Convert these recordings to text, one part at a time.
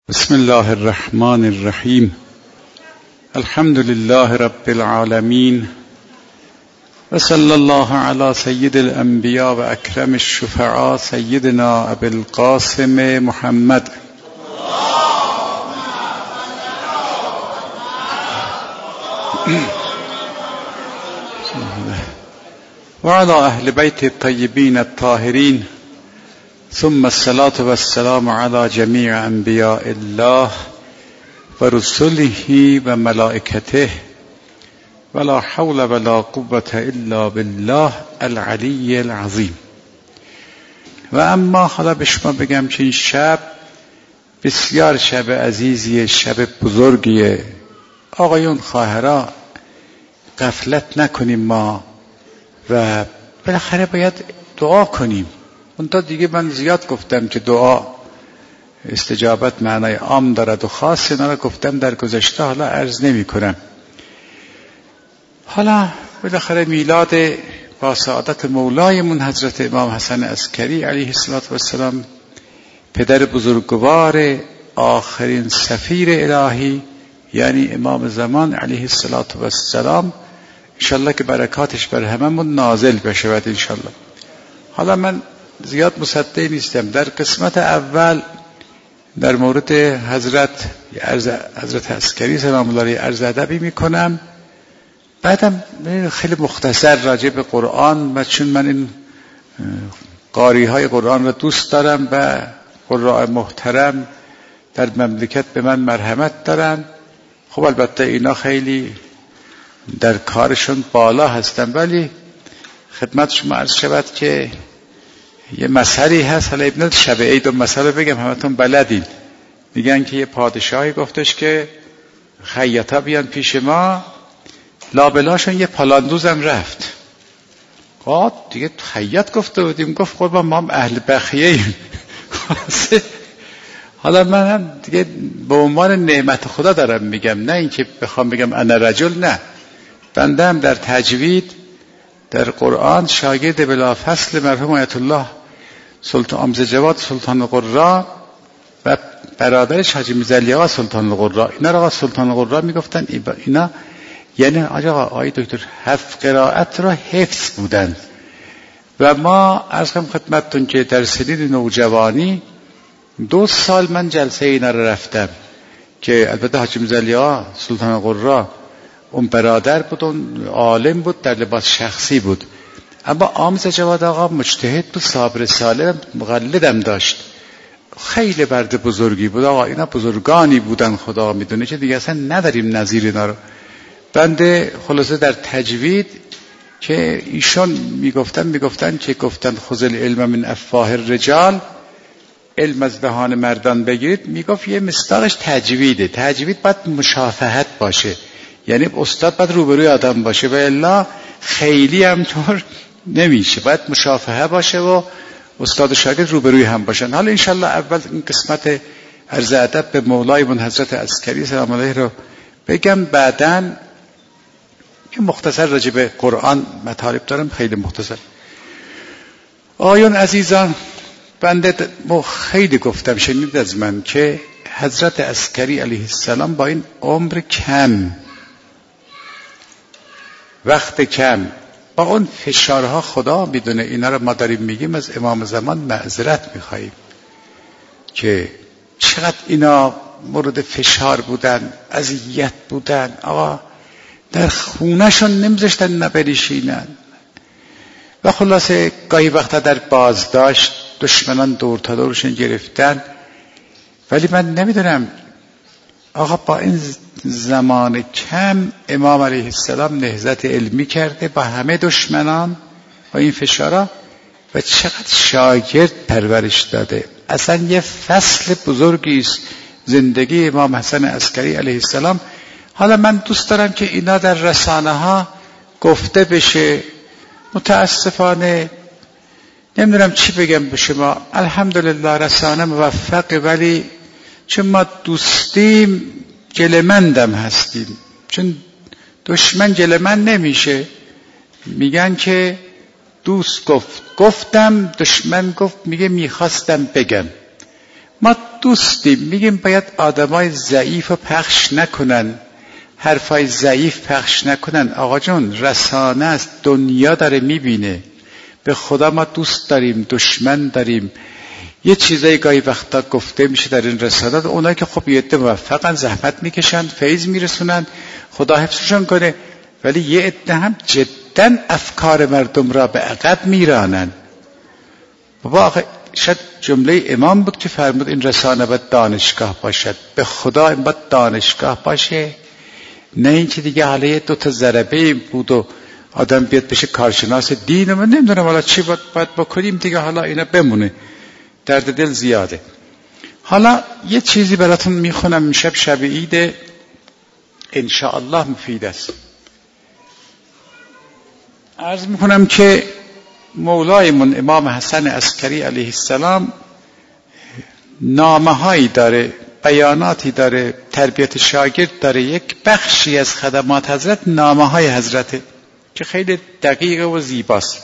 بسم الله الرحمن الرحیم. الحمد لله رب العالمین و صلی الله علی سید الانبیاء و اکرم الشفعاء سیدنا ابی القاسم محمد و علی اهل بیت الطیبین الطاهرین ثم الصلاة والسلام على جميع انبیاء الله و رسله و ملائکته ولا حول ولا قوة الا بالله العلی العظیم. و اما حالا به شما بگم که این شب بسیار شب عزیزیه، شب بزرگیه. آقایون خواهرها غفلت نکنیم ما و بالاخره باید دعا کنیم. اونتا دیگه من زیاد گفتم که دعا استجابت معنای عام دارد و خاص، اینا رو گفتم در گذشته، حالا عرض نمی کنم. حالا بالاخره میلاد با سعادت مولایمون حضرت امام حسن عسکری علیه السلام، پدر بزرگوار آخرین سفیر الهی یعنی امام زمان علیه السلام، انشالله که برکاتش بر هممون نازل بشود انشالله. حالا من زیاد مصدق نیستم. در قسمت اول در مورد حضرت عسکری سلام الله علیه عرض ادبی میکنم، بعدم خیلی مختصر راجع به قرآن، و چون من این قاری های قرآن را دوست دارم و قراء محترم در مملکت به من مرحمت دارن. خب البته اینا خیلی در کارشون بالا هستن، ولی خدمت شما عرض شود که یه مسئله هست. حالا ابن شب عید و مسئله بگم، همتون بلدین. میگن که یه پادشاهی گفتش که خیاطا بیان پیش ما، لابلاشون یه پالاندوزم رفت. دیگه خیاط گفته بودیم، گفت قربان ما هم اهل بخیه ایم. حالا من هم دیگه به عنوان نعمت خدا دارم میگم، نه اینکه بخوام بگم انا رجل، نه. بنده هم در تجوید در قرآن شاگرد بلافصل مرحوم آیت الله سلطان آموزه جواد سلطان القرا و برادرش حاجی میرزا علی آقا سلطان القرا، اینا را آقا سلطان القرا میگفتن. اینا یعنی آقای دکتر 7 قرائت را حفظ بودن. و ما عرض کنم خدمتتون که در سنین نوجوانی 2 سال من جلسه اینا را رفتم، که البته حاجی میرزا علی آقا سلطان القرا اون برادر بود، اون عالم بود، در لباس شخصی بود، اما آموزه جواد آقا مجتهد بود، صابر صالح، مقلدم داشت، خیلی برد بزرگی بود. آقا اینا بزرگانی بودن، خدا میدونه که دیگه اصلا نداریم نظیر اینا رو. بنده خلاصه در تجوید که ایشان میگفتن که گفتن خذ العلم من افواه الرجال، علم از دهان مردان بگیرید، میگفت یه مصداقش تجویده. تجوید باید مشافهت باشه، یعنی استاد باید روبروی آدم باشه و الا خیلی هم طور نمیشه، باید مشافهه باشه و استاد و شاگرد روبروی هم باشن. حالا انشالله اول این قسمت عرض ادب به مولای من حضرت عسکری سلام علیه رو بگم، بعدن که مختصر راجع به قرآن مطالب دارم، خیلی مختصر. آیون عزیزان، بنده خیلی گفتم، شنید از من که حضرت عسکری علیه السلام با این عمر کم، وقت کم، با اون فشارها، خدا میدونه اینا رو ما داریم میگیم، از امام زمان معذرت میخواییم که چقدر اینا مورد فشار بودن، اذیت بودن. آقا در خونهشون نمیذاشتن نبریشینن و خلاصه گاهی وقتا در بازداشت دشمنان دور تا دورشون گرفتن. ولی من نمیدونم آقا با این زمان کم امام علیه السلام نهضت علمی کرده با همه دشمنان با این فشارا، و چقدر شاگرد پرورش داده. اصلا یه فصل بزرگی است زندگی امام حسن عسکری علیه السلام. حالا من دوست دارم که اینا در رسانه ها گفته بشه. متاسفانه نمیدونم چی بگم به شما. الحمدلله رسانه موفقه، ولی چون ما دوستیم گله‌مندم هستیم، چون دشمن گله‌مند نمیشه. میگن که دوست گفتم، دشمن گفت، میگه میخواستم بگم. ما دوستیم، میگیم باید آدمای ضعیف رو پخش نکنن، حرفای ضعیف پخش نکنن. آقا جون رسانه است، دنیا داره میبینه. به خدا ما دوست داریم، دشمن داریم. یه چیزایی گاهی وقتا گفته میشه در این رسانات، اونایی که خب یه عده موفقن، زحمت میکشن، فیض میرسونن، خدا حفظشون کنه، ولی یه عده هم جدا افکار مردم را به عقب میرانن. بابا آخه شاید جمله امام بود که فرمود این رسانه باید دانشگاه باشد. به خدا این باید دانشگاه باشه، نه این که دیگه حالا دو تا ضربه بود و آدم بیاد بشه کارشناس دین. من نمیدونم حالا چی باید بکنیم دیگه، حالا اینا بمونه، درد دل زیاده. حالا یه چیزی براتون میخونم، امشب شب عید، انشاءالله مفید است. عرض میکنم که مولایمون امام حسن عسکری علیه السلام نامه‌هایی داره، بیاناتی داره، تربیت شاگرد داره. یک بخشی از خدمات حضرت نامه‌های حضرته که خیلی دقیق و زیباست.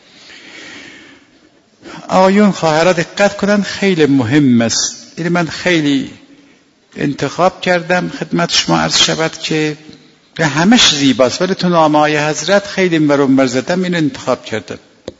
آقایون خواهرها دقت کنن، خیلی مهم است. این من خیلی انتخاب کردم خدمت شما عرض شود که همش زیباست، ولی تو نامه‌های حضرت خیلی مرور زدم، این انتخاب کردم.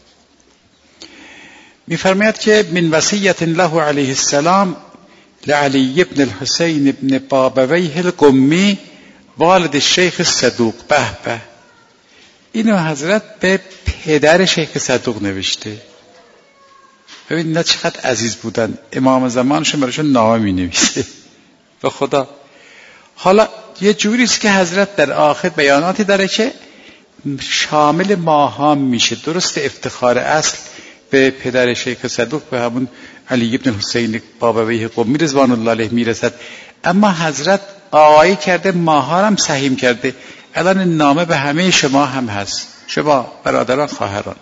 می‌فرماید که من وصیت الله علیه السلام لعلی ابن الحسین ابن بابویه القمی والد الشیخ صدوق. به به، اینو حضرت به پدر شیخ صدوق نوشته. ببین نه چقدر عزیز بودن، امام زمانشون براشون نامه می‌نویسه. به خدا. حالا یه جوریست که حضرت در آخر بیاناتی داره که شامل ماها میشه. درست افتخار اصل به پدر شیخ صدوق، به همون علی ابن حسین بابویه قمی رضوان الله علیه میرسد، اما حضرت آقایی کرده، ماها هم سهیم کرده. الان نامه به همه شما هم هست، شما برادران خواهران.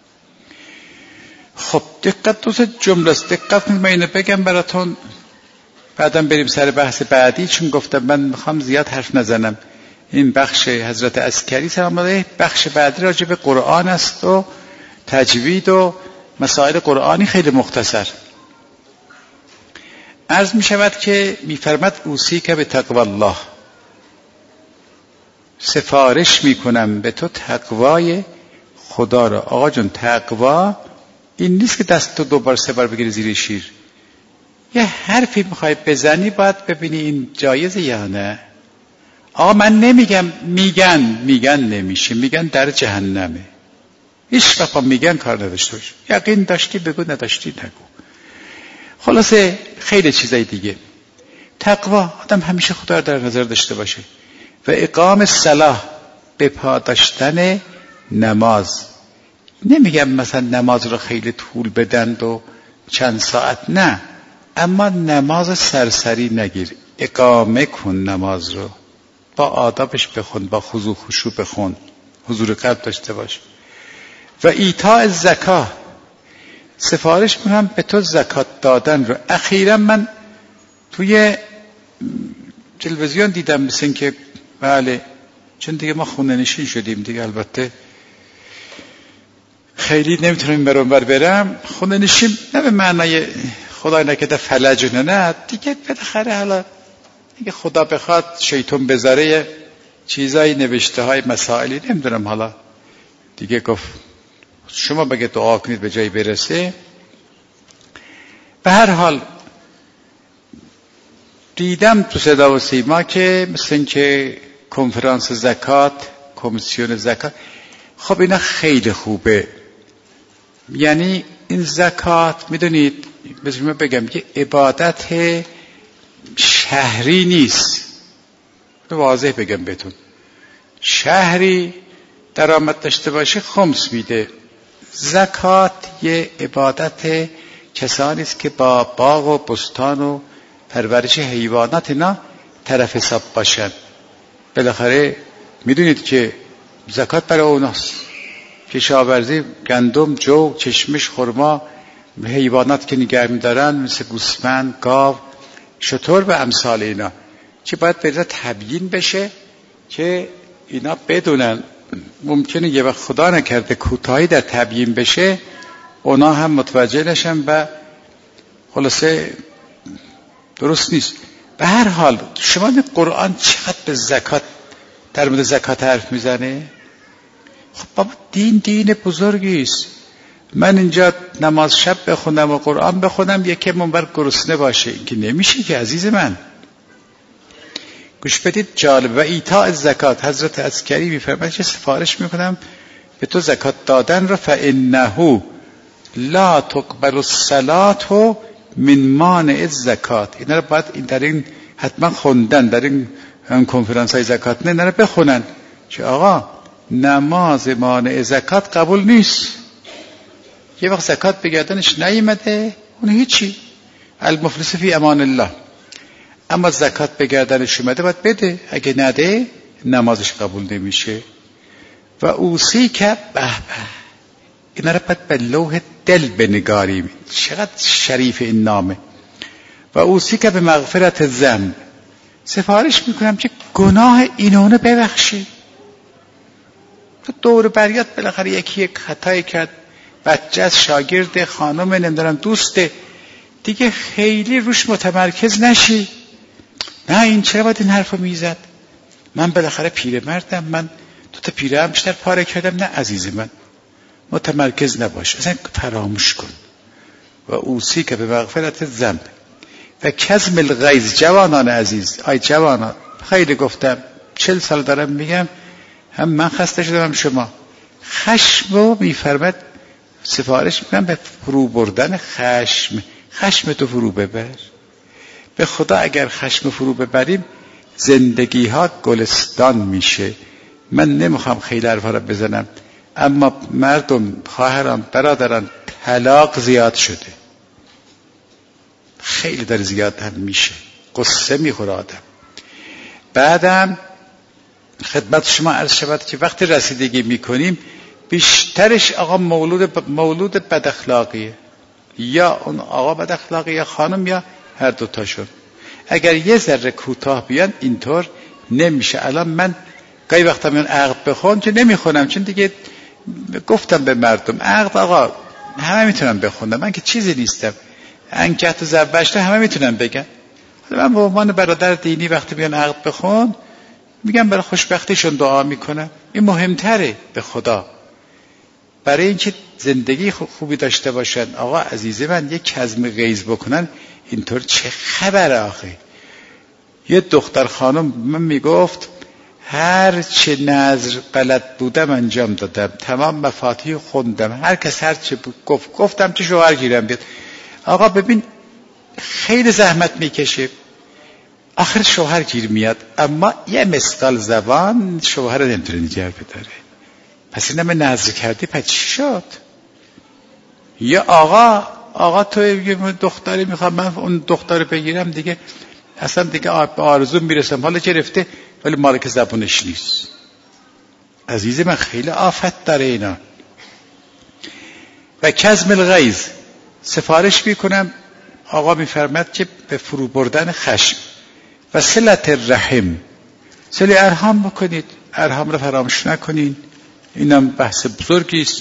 خب دقت، دوست جمله است، دقت کنید. من اینو بگم براتون، بعدم بریم سر بحث بعدی، چون گفتم من میخوام زیاد حرف نزنم. این بخش حضرت عسکری سلام علیه، بخش بعدی راجع به قرآن است و تجوید و مسائل قرآنی، خیلی مختصر. عرض می شود که می فرمد اوصیک به تقوی الله، سفارش می کنم به تو تقوای خدا را. آقا جون تقوا این نیست که دست تو دوبار سه بار بگیری زیر شیر. یه حرفی میخوای بزنی باید ببینی این جایزه یا نه. آقا من نمیگم، میگن نمیشه، میگن در جهنمه. هیچ وقت میگن کار نداشته باش، یقین داشتی بگو، نداشتی نگو. خلاصه خیلی چیزای دیگه. تقوا، آدم همیشه خدا رو در نظر داشته باشه. و اقام الصلاة، به پا داشتن نماز. نمیگم مثلا نماز رو خیلی طول بدند و چند ساعت، نه، اما نماز سرسری نگیر، اقامه کن نماز رو، با آدابش بخون، با خضوع خشوع بخون، حضور قلب داشته باش. و ایتاء الزکاه، سفارش میکنم به تو زکات دادن رو. اخیرا من توی تلویزیون دیدم، مثل این که بله، چون دیگه ما خونه نشین شدیم دیگه، البته خیلی نمیتونم برانور برم. خونه نشین نه به معنای خدای نکرده فلج، نه دیگه، بالاخره حالا دیگه خدا بخواد شیطان بذاره چیزای نوشته های مسائلی، نمیدونم حالا دیگه گفت شما بگه دعا کنید به جایی برسه. به هر حال دیدم تو صدا و سیما که مثل این که کنفرانس زکات، کمیسیون زکات، خب اینا خیلی خوبه. یعنی این زکات میدونید بذارید من بگم که عبادت شهری نیست. واضح بگم بهتون، شهری درآمد داشته باشه خمس میده. زکات یه عبادت کسانی است که با باغ و بستان و پرورش حیوانات اینا طرف حساب باشن. بالاخره میدونید که زکات برای اوناست، کشاورزی، گندم، جو، چشمش، خرما، حیوانات که نگه می‌دارن مثل گوسفند، گاو، شتر و امثال اینا، که باید به اینا تبیین بشه که اینا بدونن. ممکنه یه وقت خدا نکرده کوتاهی در تبیین بشه، اونا هم متوجه نشن و خلاصه درست نیست. به هر حال شما قرآن چقدر به زکات در مورد زکات حرف میزنه؟ خب بابا دین بزرگی است. من اینجا نماز شب بخونم و قرآن بخونم یکی منبر گرسنه باشه، این که نمیشه که عزیز من. گوش بدید جالب. و ایتاء الزکات، حضرت عسکری میفرماید چه سفارش میکنم به تو زکات دادن رو، فانه لا تقبل الصلاة من مانع الزکات. اینا رو باید در این حتما خوندن در این کنفرانس های زکات نه اینا رو بخونن که آقا نماز مانع زکات قبول نیست. یه وقت زکات به گردنش نیامده اون هیچی، المفلس فی امان الله. اما زکات به گردنش اومده باید بده، اگه نده نمازش قبول نمیشه. و اوصی که اینا رو باید به لوح دل بنگاریم. چقدر شریف این نامه. و اوصی که به مغفرت ذنب، سفارش میکنم که گناه اینونو ببخشی. تو دور بریات بالاخره یکی یک خطایی کرد، بچه از شاگرد خانم نمیدونم دوسته دیگه، خیلی روش متمرکز نشی. نه این چرا باید این حرفو میزد؟ من بالاخره پیرمردم، من تو تا پیرم بیشتر پاره کردم. نه عزیز من، متمرکز نباش، اصلا فراموش کن. و اوصی که به مغفرت ذنب و کظم الغیظ. جوانان عزیز، آی جوانان، خیلی گفتم 40 سال دارم میگم، هم من خسته شدم هم شما. خشمو میفرمد سفارش میکنم به فرو بردن خشم تو فرو ببر. به خدا اگر خشم فرو ببریم زندگی ها گلستان میشه. من نمیخوام خیلی حرفا رو بزنم، اما مردم، خواهران، برادران، طلاق زیاد شده، خیلی داره زیاد هم میشه، قصه میخوره آدم. بعدم خدمت شما عرض شود که وقتی رسیدگی میکنیم بیشترش آقا مولود بد اخلاقیه، یا اون آقا بد اخلاقی یا خانم یا هر دوتاشون. اگر یه ذره کوتاه بیان اینطور نمیشه. الان من گاهی وقتا میان عقد بخون که نمیخونم، چون دیگه گفتم به مردم عقد آقا همه میتونن بخونم، من که چیزی نیستم، انکحت و زوجته همه میتونن بگن. من به عنوان برادر دینی وقتی میان عقد بخون میگم برای خوشبختیشون دعا میکنم. این مهمتره به خدا، برای اینکه زندگی خوبی داشته باشن. آقا عزیز من یک کظم غیظ بکنن اینطور چه خبره آخه؟ یه دختر خانم من میگفت هر چه نظر بلد بودم انجام دادم، تمام مفاتیح خوندم، هر کس هر چه گفتم که شوهر گیرم بیاد. آقا ببین خیلی زحمت میکشه، آخر شوهر گیر میاد، اما یه مثقال زبان شوهر رو نمیتونه نگه بداره. پس این همه نظر کردی پس چی شد؟ یا آقا تو یه دختری میخوام من اون دختر بگیرم دیگه اصلا دیگه آرزو میرسم، حالا که رفته ولی مالک زبونش نیست. عزیز من خیلی آفت داره اینا. و کظم الغیظ، سفارش میکنم آقا میفرماد که به فرو بردن خشم. و صلت الرحم، صله ارحام بکنید، ارحام رو فراموش نکنید، اینم بحث بزرگی است.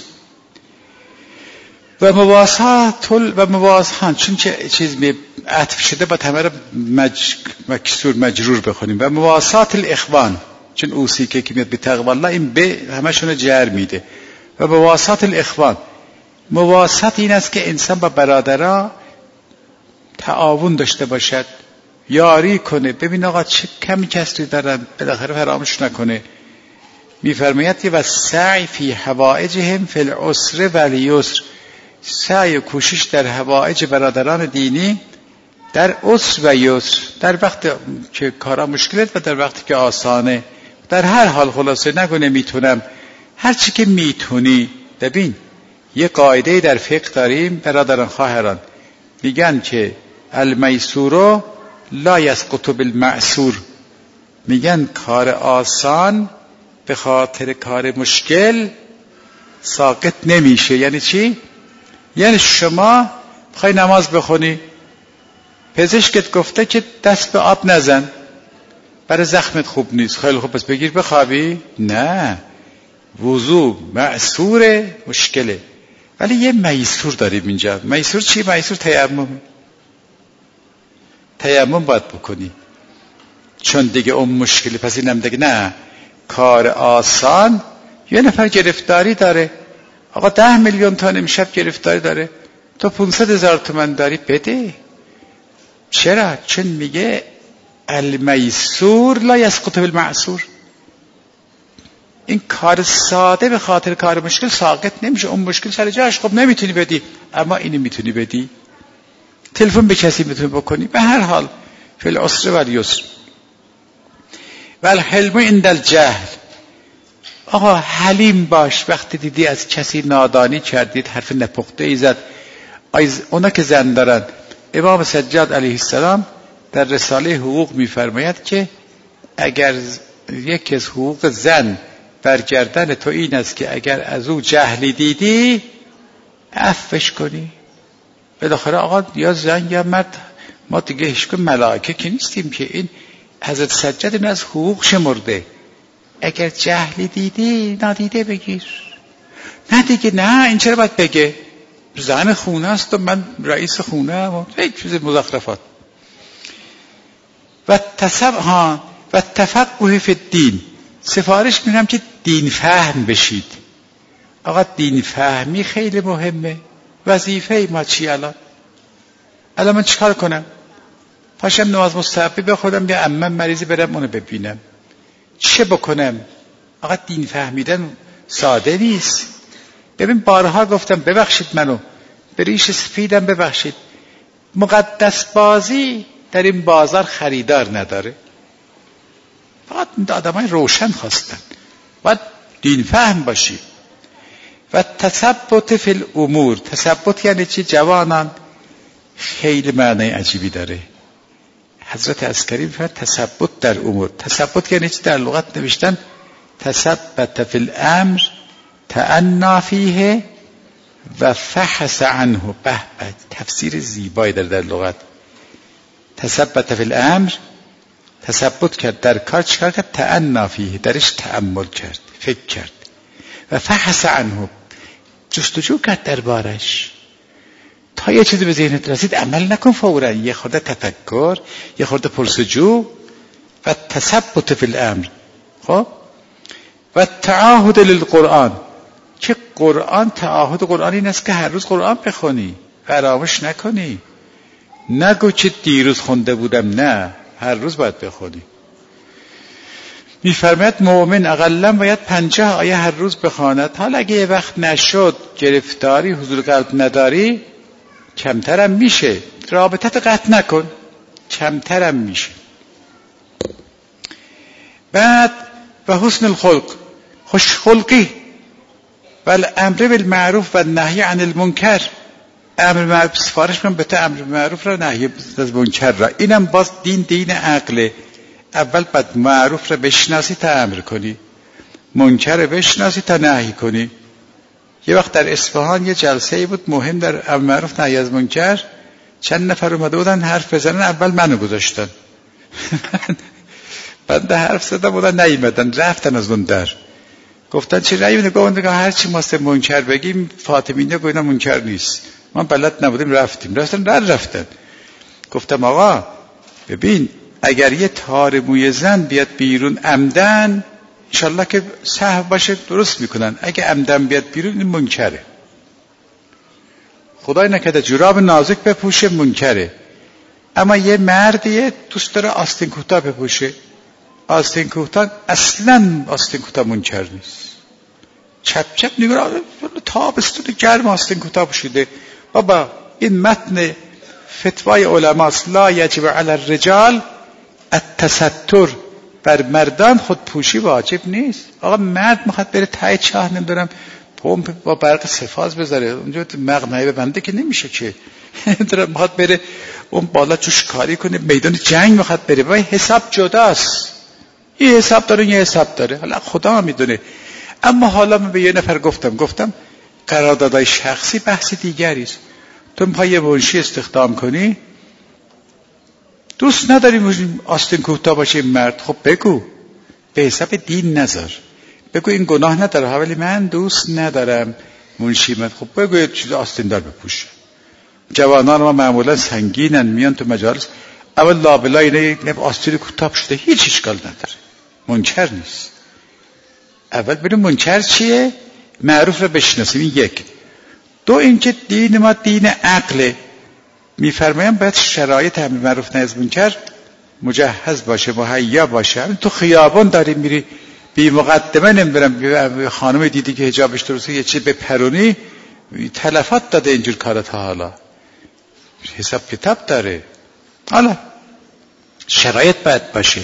و مواسات چون چیز عطف شده با تمر مکسور مجرور بخونیم. و مواسات الاخوان، چون اوصی که میاد به تقوی الله، این به همشون جر میده. و مواسات الاخوان، مواسات این است که انسان با برادرها تعاون داشته باشد، یاری کنه. ببین آقا چه کمی کسری دارن، بالاخره فراموش نکنه. میفرماید که و سعی فی حوائجهم فی العسر و الیسر، سعی و کوشش در حوائج برادران دینی در عسر و یسر، در وقت که کارا مشکلت و در وقتی که آسانه، در هر حال خلاصه نگو نمیتونم، هر چی که میتونی. ببین یه قاعده در فقه داریم برادران خواهران، میگن که المیسور لا یسقط بالمعسور، میگن کار آسان به خاطر کار مشکل ساقط نمیشه. یعنی چی؟ یعنی شما بخوای نماز بخونی، پزشکت گفته که دست به آب نزن برای زخمت خوب نیست، خیلی خوب پس بگیر بخوابی؟ نه، وضو معسوره، مشکله. ولی یه میسور داریم اینجا. میسور چی؟ میسور تیمم. تیمم باید بکنی، چون دیگه اون مشکلی. پس اینم دیگه نه کار آسان. یه نفر گرفتاری داره، آقا 10 میلیون تا امشب گرفتاری داره، تو 500,000 تومان داری، بده. چرا؟ چون میگه المیسور لا یسقط بالمعسور. این کار ساده به خاطر کار مشکل ساقط نمیشه. اون مشکل سر جاش، خب نمیتونی بدی، اما اینو میتونی بدی. تلفن به کسی میتونی بکنی. به هر حال فی العسر و الیسر. والحلم عند الجهل. آقا حلیم باش وقتی دیدی از کسی نادانی کردید، حرف نپخته ای زد. اونا که زن دارن، امام سجاد علیه السلام در رساله حقوق میفرماید که اگر یکی از حقوق زن برگردن تو این است که اگر از او جهلی دیدی عفوش کنی. بالاخره آقا یا زن یا مرد، ما دیگه هیچ ملائکه که نیستیم که. این حضرت سجاد این از حقوق شمرده. اگر جهلی دیدی نادیده بگیر. نه دیگه نه، این چرا باید بگه؟ زن خونه است و من رئیس خونه هم، یک چیز مزخرفات. و تفقه فی الدین. سفارش می‌کنم که دین فهم بشید. آقا دین فهمی خیلی مهمه. وظیفه ما چی الان من چیکار کنم؟ پاشم نماز مستحبی بخونم یا عمم مریضی برم اونو ببینم؟ چه بکنم؟ آقا دین فهمیدن ساده نیست. ببین بارها گفتم ببخشید منو، به ریش سفیدم ببخشید. مقدس بازی در این بازار خریدار نداره. فقط آدمای روشن خواستن. باید دین فهم باشی. و تثبت فی الامور. تثبت یعنی چی جوانان؟ خیلی معنی عجیبی داره. حضرت عسکری میفرماید تثبت در امور. تثبت یعنی چی؟ در لغت نوشتن تثبت فی الامر تأنی فیه و فحص عنه. به تفسیر زیبایی در لغت. تثبت فی الامر، تثبت کرد در کار، چیکار کرد؟ تأنی فیه، درش تأمل کرد، فکر کرد. و فحص عنه، جستجو کرد دربارش. تا یه چیزی به ذهنت رسید عمل نکن فوراً، یه خورده تفکر، یه خورده پرسجو. و تثبت فی الامر. خب و تعاهد للقرآن. که قرآن، تعاهد قرآن این است که هر روز قرآن بخونی، فراموش نکنی. نگو که دیروز خونده بودم، نه، هر روز باید بخونی. میفرماید مؤمن اقلا باید 50 آیه هر روز بخواند. حالا اگه یه وقت نشد، گرفتاری حضور قلب نداری، کمترم میشه. رابطت قطع نکن، کمترم میشه. بعد و حسن الخلق، خوش خلقی. و الامر بالمعروف و نهی عن المنکر. امر معروف سفارش کنم به تو، امر معروف را، نهی از منکر را. اینم باز دین عقله. اول باید معروف را بشناسی تا امر کنی، منکر را بشناسی تا نهی کنی. یه وقت در اصفهان یه جلسه بود مهم در امر معروف نهی از منکر. چند نفر اومده بودن حرف بزنن، اول منو گذاشتن. بعد حرف زدم بودن نیومدن، رفتن از اون در. گفتن چه رأی میده؟ گفتن هر چی ما سه منکر بگیم فاطمیه گفتن منکر نیست. ما بلد نبودیم، رفتن. گفتم آقا ببین، اگر یه تار موی زن بیاد بیرون عمدن، انشالله که سهو باشه درست میکنن. اگه عمدن بیاد بیرون این منکره. خدای نکرده جوراب نازک بپوشه، منکره. اما یه مردیه دوست داره آستین کوتاه بپوشه، آستین کوتاه، اصلا آستین کوتاه منکر نیست. چپ نگرا تابستون گرم آستین کوتاه پوشیده. بابا این متن فتوای علماست. لا یجب علی الرجال التستر. بر مردان خود پوشی واجب نیست. آقا مرد میخواد بره ته چاه، نمیدونم پمپ با برق سفاز بذاره اونجا، مقنعه ببنده که نمیشه که. میخواد بره اون بالا جوش کاری کنه، میدان جنگ میخواد بره، وای حساب جداست. یه حساب داره، یه حساب داره، حالا خدا هم میدونه. اما حالا من به یه نفر گفتم قراردادهای شخصی بحث دیگری است. تو میخوای یه منشی استخدام کنی، دوست نداری آستین کوتاه باشه مرد، خب بگو، به حساب دین نذار، بگو این گناه نداره، ولی من دوست ندارم منشی من، خب بگو یه چیز آستین دار بپوشه. جوانان ما معمولا سنگینن، میان تو مجالس اول لابلا اینه آستین کوتاه شده، هیچ اشکال نداره، منکر نیست. اول ببینیم منکر چیه، معروف رو بشناسیم. یک. دو، اینکه دین ما دین عقله، میفرمایم باید شرایط امر معروف نهی از منکر مجهز باشه، مهیا باشه. تو خیابان داری میری بی مقدمه نمیدونم خانم دیدی که حجابش درسته یه چی به پرونی تلفات داده اینجور کارا، تا حالا حساب کتاب داره. حالا شرایط باید باشه.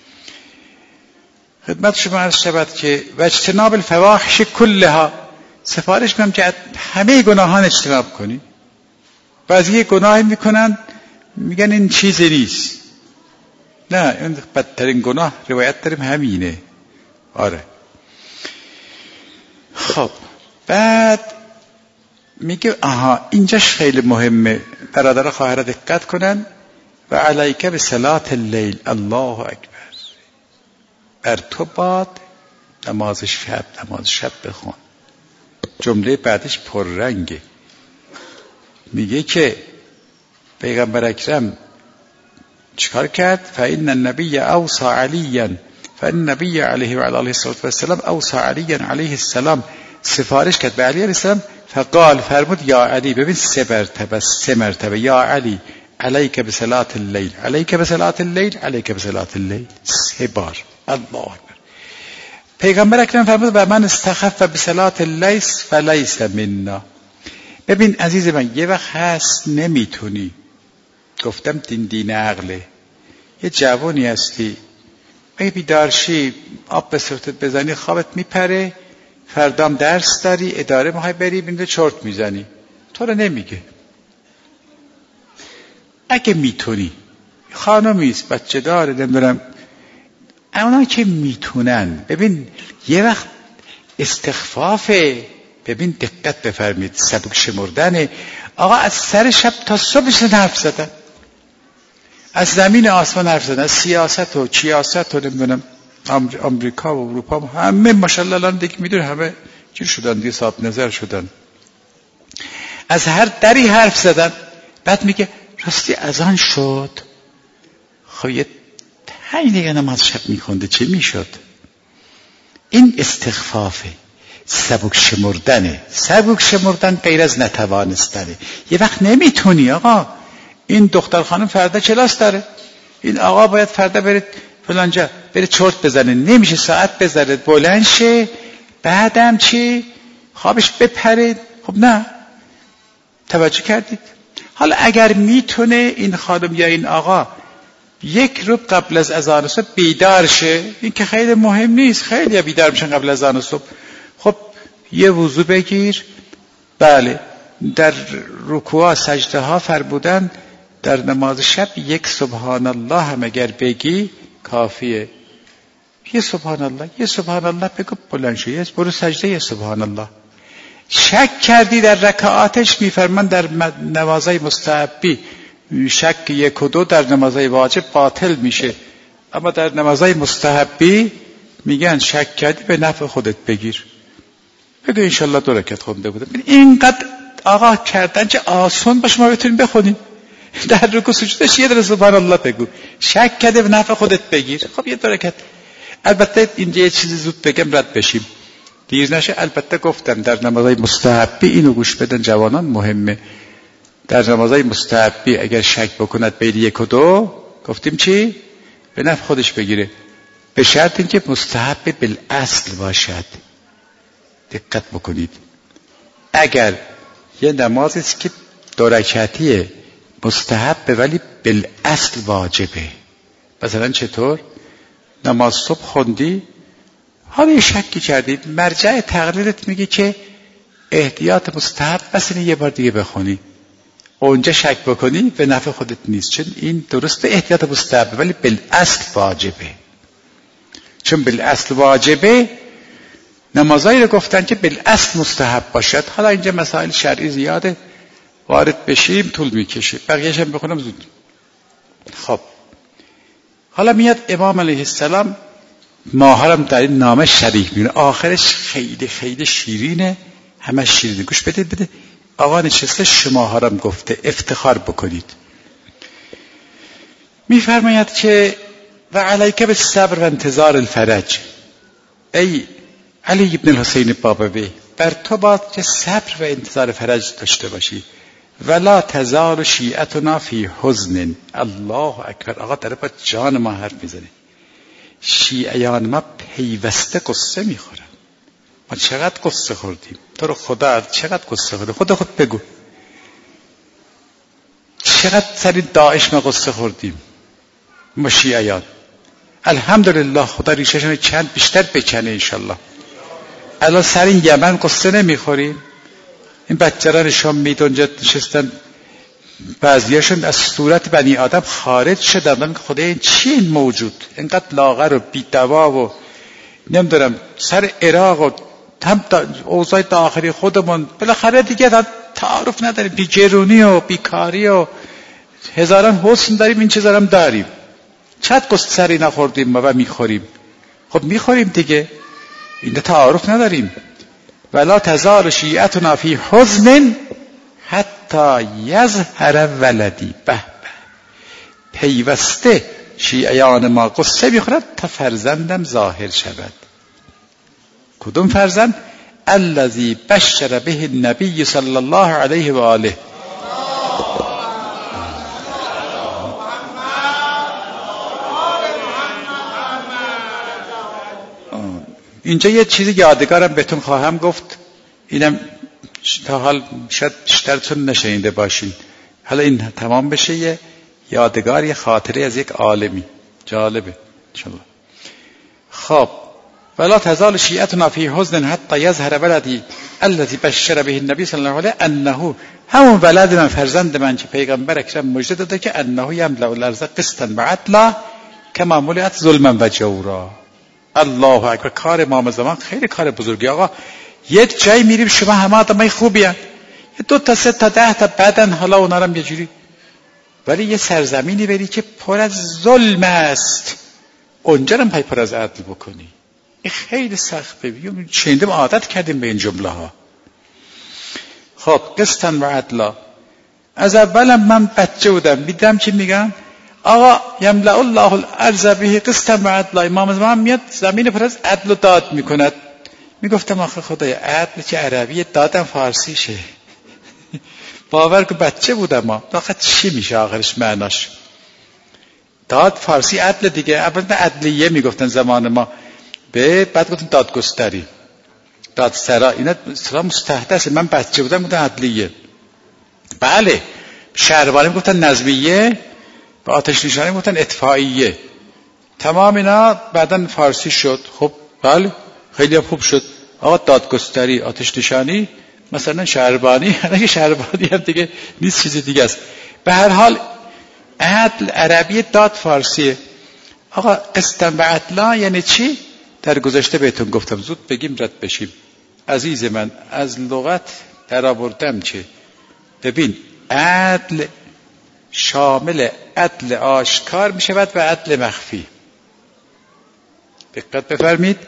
خدمت شما عرض شود که و اجتناب الفواحش کلها، سفارش میکنم که همه گناهان اجتناب کنی. بعضی گناهی میکنن میگن این چیزی نیست، نه این بدترین گناه روایت داریم همینه. آره. خب بعد میگه اینجاش خیلی مهمه، برادر خواهر دقت کنن. و علیک به صلات اللیل، الله اکبر، بر تو باد نماز شب بخون. جمله بعدش پررنگه، میگه که پیغمبر اکرم چیکار کرد؟ فإن النبی اوصى علیا، فإن النبی علیه و علی آله السلام اوصى علیا علیه السلام، سفارش کرد به علی علیه السلام. فقال، فرمود یا علی، ببین سه مرتبه یا علی علیک بصلات اللیل، علیک بصلات اللیل، علیک بصلات اللیل، 3 بار. الله اکبر. پیغمبر اکرم فرمود و من استخف بصلات اللیل فلیس منا. ببین عزیز من، یه وقت هست نمیتونی، گفتم دین عقله، یه جوانی هستی اگه بیدارشی آب به صورتت بزنی خوابت میپره، فردام درس داری، اداره میخوای بری، بینده چرت میزنی، تو رو نمیگه. اگه میتونی، خانمیست بچه داره نمیدونم، اونا که میتونن، ببین یه وقت استخفافه. ببین دقت بفرمید، سبک شمردنه. آقا از سر شب تا صبح حرف زدن، از زمین آسمان حرف زدن، از سیاست و چیاست و نمیدونم امریکا و اروپا همه ماشاءالله الان دیگه میدونه همه چی شدن دیگه، صاحب نظر شدن، از هر دری حرف زدن. بعد میگه راستی اذان شد، خب یه 5 دقیقه نماز شب میخونده چه میشد؟ این استخفافه، سبک شمردن غیر از نتوانستنه. یه وقت نمیتونی، آقا این دختر خانم فردا کلاس داره، این آقا باید فردا برید فلانجا، برید چرت بزنه، نمیشه ساعت بذارید بلند شه، بعدم چی؟ خوابش بپرید. خب نه، توجه کردید؟ حالا اگر میتونه این خانم یا این آقا 1 روز قبل از اذان صبح بیدار شه، این که خیلی مهم نیست، خیلی بیدار میشن قبل از اذان صبح. خب یه وضو بگیر، بله در رکوع سجده ها فرمودن در نماز شب 1 سبحان الله هم اگر بگی کافیه. یه سبحان الله بگو، بلند شو، برو سجده، یه سبحان الله. شک کردی در رکعاتش، میفرمان در نمازهای مستحبی شک 1 و 2 در نمازهای واجب باطل میشه، اما در نمازهای مستحبی میگن شک کردی به نفع خودت بگیر، بگو انشالله 2 رکعت خونده بودم. اینقدر آقا کردن چه آسان باشه ما بتونیم بخونیم. در رکوع سجودش یه در سبحان الله بگو، شک کرده به نفع خودت بگیر، خب یه 2 رکعت. البته اینجا یه چیزی زود بگم رد بشیم، دیر نشه. البته گفتم در نمازهای مستحبی اینو گوش بدن جوانان، مهمه. در نمازهای مستحبی اگر شک بکند بین 1 و 2، گفتیم چی؟ به نفع خودش بگیره، به شرط اینکه مستحب بالاصل باشد. دقت بکنید، اگر یه نمازی است که 2 رکعتیه مستحبه ولی بالاصل واجبه، مثلا چطور؟ نماز صبح خوندی، حالا یه شکی کردی، مرجع تقریرت میگه که احتیاط مستحب بس اینه 1 بار دیگه بخونی، اونجا شک بکنی به نفع خودت نیست، چون این درسته احتیاط مستحب ولی بالاصل واجبه. چون بالاصل واجبه، نمازایی رو گفتن که بالاصل مستحب باشد. حالا اینجا مسائل شرعی زیاده، وارد بشیم طول میکشه، بقیه‌اش هم بخونم زود. خب حالا میاد امام علیه السلام، ماهرم در این نامه شریک میونه، آخرش خیلی خیلی شیرینه، همه شیرینه. گوش بده آقا نشسته، شما هارم گفته افتخار بکنید. میفرماید که و علیک بالصبر و انتظار الفرج، ای علی ابن الحسین بابوی، بر تو باید که صبر و انتظار فرج داشته باشی. ولا تزال شیعتنا فی حزن. الله اکبر. آقا داره با جان ما حرف میزنه. شیعیان ما پیوسته قصه میخورن. ما چقدر قصه خوردیم؟ تو رو خدا چقدر قصه خوردیم؟ خود بگو چقدر سر داعش ما قصه خوردیم ما شیعیان. الحمدلله خدا ریشهشون چند بیشتر بکنه انشالله. الان سر این یمن قصه نمیخوریم؟ این بچه‌ها شام میدن اونجا نشستن، بعضیاشون از صورت بنی آدم خارج شدن. خدا این چیه این موجود اینقدر لاغر و بی دوا و نمیدونم سر عراق و هم اوضاع داخلی خودمون بالاخره دیگه تعارف نداریم، بی‌جرونی و بیکاری و هزاران حسن داریم، این چیزا هم داریم. چت قصه سری نخوردیم ما و میخوریم. خب میخوریم دیگه، این تعارف نداریم. ولا تزال شیعتنا فی حزن حتی یظهر ولدی. به به، پیوسته شیعیان ما قصه میخورد تا فرزندم ظاهر شود. کدوم فرزند؟ الذی بشر به النبی صلی الله علیه و آله. اینجا یه چیزی یادگارم بهتون خواهم گفت، اینم تا حال شاید بیشترتون نشنیده باشین. حالا این تمام بشه یه یادگار، یه خاطره از یک عالمی جالبه انشالله. خب ولا تزال شیعتنا فی حزن حتی یظهر ولدی الذی بشر به النبی صلی الله علیه انه، همون ولد من، فرزند من که پیغمبر اکرم مژده داده که انه یملأ الارض قسطا و عدلا کما ملئت ظلما و جورا. الله اکبر. کار امام زمان خیلی کار بزرگی. آقا یه جایی میریم شما همه آدمای خوبی هست، یه 2 تا 3 تا 10 تا بدن، حالا اونا رو یه جوری، ولی یه سرزمینی بری که پر از ظلم است، اونجا هم پای پر از عدل بکنی. این خیلی سخته. شنیدیم عادت کردیم به این جمله ها. خب قسطا و عدلا. از اولم من بچه بودم دیدم که میگن آقا یملأ الله الارض به قسطا و عدلا، امام زمان میاد زمین پر از عدل و داد میکند. میگفتم آخه خدای عدل که عربی، دادم فارسیشه. باور که بچه بودم آخه چی میشه آخرش معناش؟ داد فارسی عدل دیگه. اول عدلیه میگفتن زمان ما، بعد گفتن دادگستری، دادسرا. اینا اصطلاح مستحدثه. من بچه بودم گفتن عدلیه. بله شهربانی گفتن نظمیه، به آتش نشانی گفتن اطفائیه. تمام اینا بعدن فارسی شد. خب بله خیلی خوب شد. آقا دادگستری، آتش نشانی، مثلا شهربانی. اگه شهربانی هم دیگه نیست، چیز دیگه است. به هر حال عدل عربی، داد فارسیه. آقا قسطا و عدلا یعنی چی؟ در گذشته بهتون گفتم، زود بگیم رد بشیم. عزیز من از لغت در آوردم چه؟ ببین عدل شامل عدل آشکار می شود و عدل مخفی. دقت بفرمید.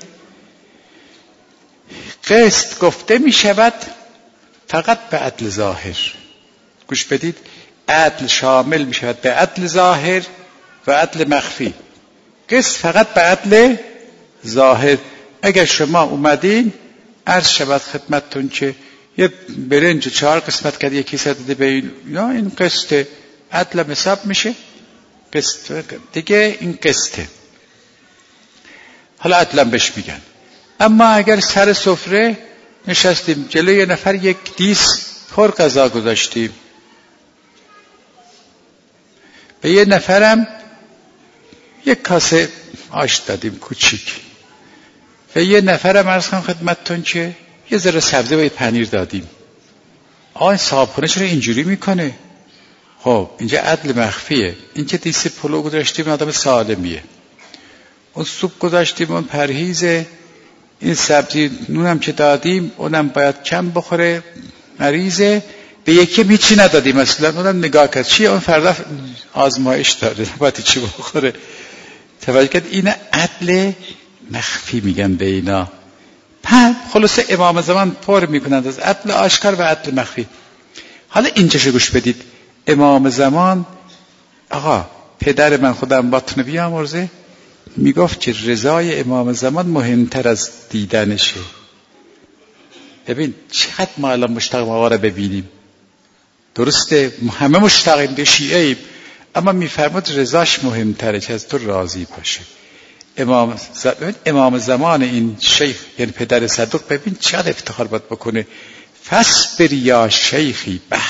قسط گفته می شود فقط به عدل ظاهر. گوش بدید، عدل شامل می شود به عدل ظاهر و عدل مخفی. قسط فقط به عدل ظاهر. اگر شما اومدین عرض شود خدمتتون که یه برنج 4 قسمت کرد، یکی داده به این قسطه، عدل حساب میشه. قسط دیگه این قسطه. حالا عدلم بهش میگن. اما اگر سر سفره نشستیم جلوی یه نفر، یک دیس پر غذا گذاشتیم، به یه نفرم یک کاسه آش دادیم کوچیک، و یه نفرم عرض کنم خدمتتون که یه ذره سبزی و یه پنیر دادیم. آقا این صاحبخونه چرا اینجوری میکنه؟ خب اینجا عدل مخفیه. این که دیس پلو گذاشتیم آدم سالمیه، اون سوپ گذاشتیم اون پرهیزه، این سبزی نونم که دادیم اونم باید کم بخوره مریضه، به یکی هیچی ندادیم مثلا، اونم نگاه کرد چیه، اون فردا آزمایش داره باید چی بخوره. توجه کرد. این عدل مخفی میگن به اینا. خلاصه امام زمان پر میکنند از عدل آشکار و عدل مخفی. حالا اینجا گوش بدید. امام زمان آقا پدر من خودم باتون بیامرزه میگفت که رضای امام زمان مهمتر از دیدنشه. ببین چقدر ما الان مشتاقیم آقا رو ببینیم، درسته همه مشتاقیم به شیعه ایم، اما میفرمود رضاش مهمتره که از تو راضی باشه. امام زمان این شیخ یعنی پدر صدوق ببین چقدر افتخار باید بکنه. فاصبر یا شیخی. به به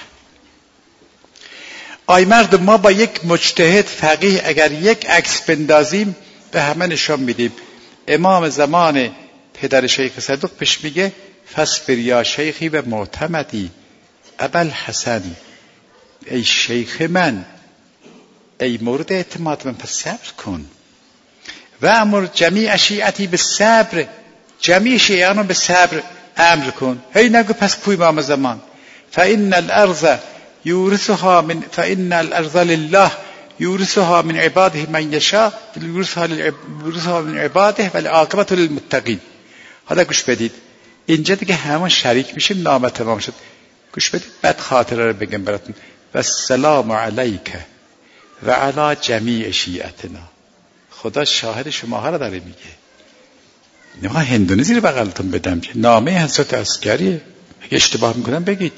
آی مردم، ما با یک مجتهد فقیه اگر یک عکس بندازیم به همه نشان میدیم. امام زمان پدر شیخ صدوق پیش میگه فاصبر یا شیخی و معتمدی ابوالحسن، ای شیخ من، ای مورد اعتماد من، پس صبر کن. و امر جمیع شیعتی به صبر، جمیع شیعانو به صبر امر کن. هی نگو پس کوی امام زمان. فإن الارض یورثها لله یورثها من عباده من یشاء یورثها من عباده والعاقبة للمتقین. حالا گوش بدید، اینجا دیگه همون شریک میشیم، نام تمام شد. گوش بدید بعد خاطره رو بگم براتون. و السلام علیک و علی جمیع شیعتنا. خدا شاهد شماها رو داره میگه. نما هندونه زیر بغلتون بدم که نامه حضرت عسکریه، اگه اشتباه میکنم بگید.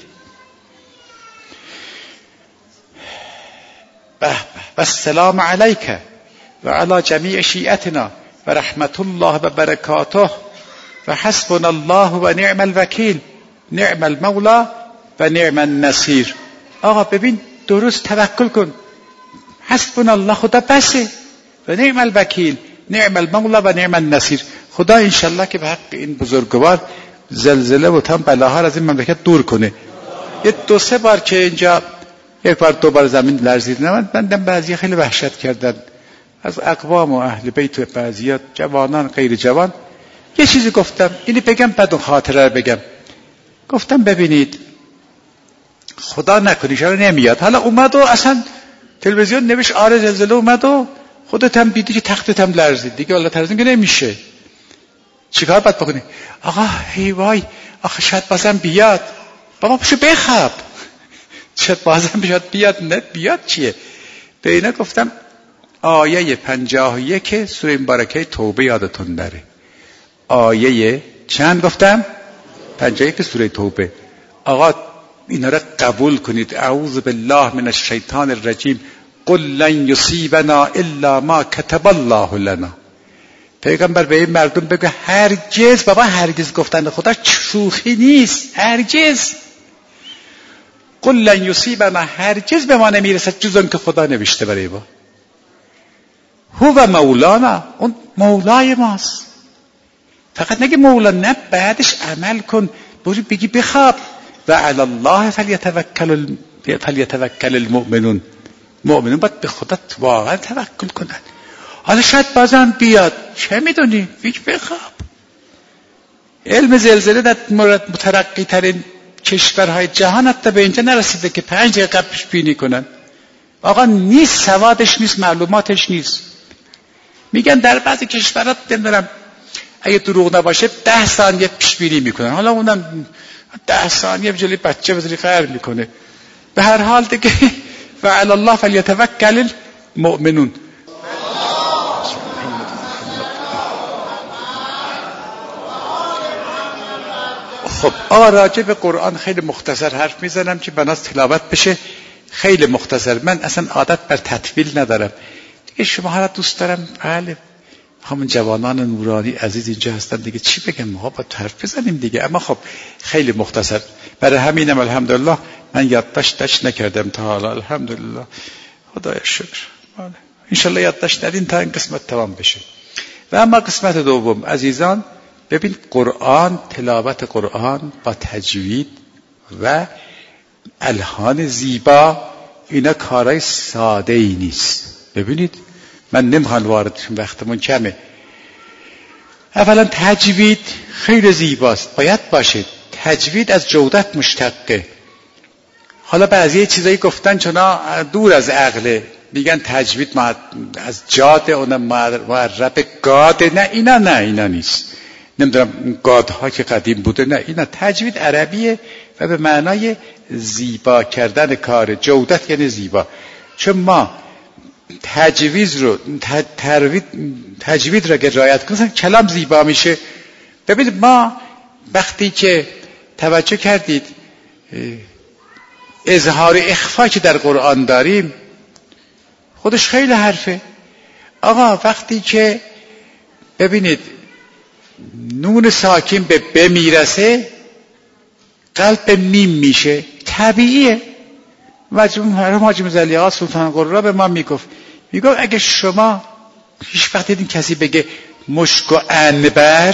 و السلام علیک و علی جمیع شیعتنا و رحمت الله و برکاته و حسبنا الله و نعم الوکیل نعم المولا و نعم النصیر. آقا ببین درست توکل کن. حسبنا الله خدا بسه، و نعم الوکیل نعم المولا و نعم النصیر. خدا انشالله که به حق این بزرگوار زلزله و تمام بلاها از این مملکت دور کنه. یه 2-3 بار که اینجا یک بار 2 بار زمین لرزید، من بعضی خیلی وحشت کردن از اقوام و اهل بیت و بعضیات جوانان غیر جوان. یه چیزی گفتم اینی بگم بعد اون خاطره رو بگم. گفتم ببینید خدا نکنه شما نمیاد، حالا اومد و اصلا تلویزیون نوشت آره زلزله اومد و خودت هم دیدی که تختت هم لرزید دیگه، الله تعالی که نمیشه. چیکار باید بکنی؟ آقا هی وای آخه شاید بازم بیاد. بابا پشو بخواب، شاید بازم بیاد نه بیاد چیه؟ به اینا گفتم آیه 51 سوره مبارکه توبه یادتون نره. آیه چند گفتم؟ 51 سوره توبه. آقا اینا را قبول کنید. اعوذ بالله من الشیطان الرجیم. قل لن یصیبنا الا ما کتب الله لنا. پیغمبر به این مردم بگه هرگز، بابا هرگز گفتن خدا شوخی نیست، هرگز. قل لن یصیبنا، هرگز به ما نمیرسد جز اون که خدا نوشته برای ما. هو مولانا، اون مولای ماست. فقط نگه مولا، نه بعدش عمل کن. بگی بخواب. و علی الله فلیتوکل المؤمنون. مؤمنون باید به خدا واقعا توکل کنن. حالا شاید بازم بیاد، چه میدونی؟ بخواب. علم زلزله در مترقی ترین کشورهای جهان حتی به اینجا نرسیده که 5 دقیقه پیش بینی کنن. آقا نیست، سوادش نیست، معلوماتش نیست. میگن در بعضی کشورها نمیدونم اگه دروغ نباشه 10 ثانیه پیش بینی میکنن. حالا اونم 10 ثانیه جلوی بچه بذاری خیر میکنه. به هر حال دیگه و علی الله فلیتوکل المؤمنون. خب آقا راجع به قرآن خیلی مختصر حرف میزنم که بناس تلاوت بشه. خیلی مختصر، من اصلا عادت بر تطویل ندارم دیگه. شما ها را دوست دارم. بله همون جوانان نورانی عزیز اینجا هستن دیگه، چی بگم، ما باید حرف بزنیم دیگه. اما خب خیلی مختصر. برای همینم الحمدلله من یادداشت نکردم تا حالا. الحمدلله خدای شکر. انشالله یادداشت ندین تا این قسمت تمام بشه. و اما قسمت دوم عزیزان، ببین قرآن، تلاوت قرآن با تجوید و الحان زیبا، اینا کارهای ساده ای نیست. ببینید من نمیخوام واردشون، وقتمون کمه. اولا تجوید خیلی زیباست، باید باشه. تجوید از جودت مشتقه. حالا بعضی چیزایی گفتن چنا دور از عقله، میگن تجوید از جاده، اونم معرب گاده. نه اینا نیست. نمیدونم گادها که قدیم بوده، نه اینا تجوید عربیه و به معنای زیبا کردن کار. جودت یعنی زیبا. چون ما تجوید را که رعایت کنن کلام زیبا میشه. ببینید ما وقتی که توجه کردید اظهار اخفا که در قرآن داریم خودش خیلی حرفه. آقا وقتی که ببینید نون ساکن به ب میرسه قلب به میم میشه، طبیعیه. مرحوم حاجی مزلی آقا سلطان قرا به ما میگفت اگه شما هیچ وقت دیدین کسی بگه مشک و عنبر،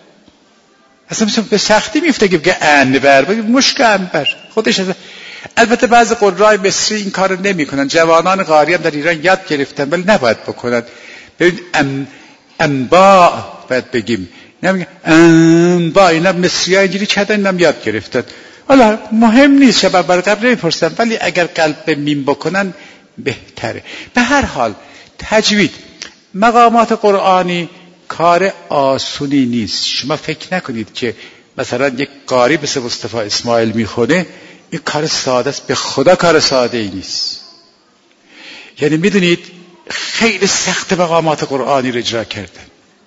اصلا به سختی میفته که بگه عنبر، بگه مشک و عنبر خودش. البته بعضی قرای مصری این کارو نمیکنن، جوانان قاری هم در ایران یاد گرفتن ولی نباید بکنن. ببین انباء باید بگیم، نمیگه انباء. اینا مصری‌ها اینجوری کردن، اینم یاد گرفتن. حالا مهم نیست، شب بر قبل نمیپرسن، ولی اگر قلب به میم بکنن بهتره. به هر حال تجوید مقامات قرآنی کار آسونی نیست. شما فکر نکنید که مثلا یک قاری مثل مصطفی اسماعیل میخونه این کار ساده است. به خدا کار ساده ای نیست. یعنی میدونید خیلی سخت مقامات قرآنی رو اجرا کردن.